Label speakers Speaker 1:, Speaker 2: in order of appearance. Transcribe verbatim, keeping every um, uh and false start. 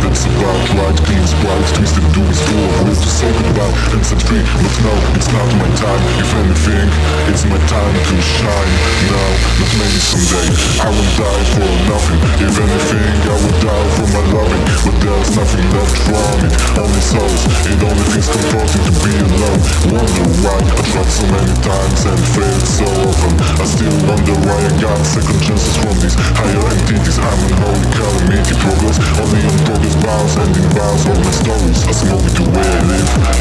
Speaker 1: It's about right, clean bright, twisted doom is full of ways to say goodbye and set free. But no, it's not my time. If anything, it's my time to shine. Now, not maybe someday, I won't die for nothing. If anything, I would die for my loving. But there's nothing left from it, only souls. It only feels comforting to be alone. Wonder why I tried so many times and failed so often. I still wonder why I got second chances from these higher entities. I'm an holy calamity, progress only on progress bounds, and in bounds all my stories. I smoke it the way I live.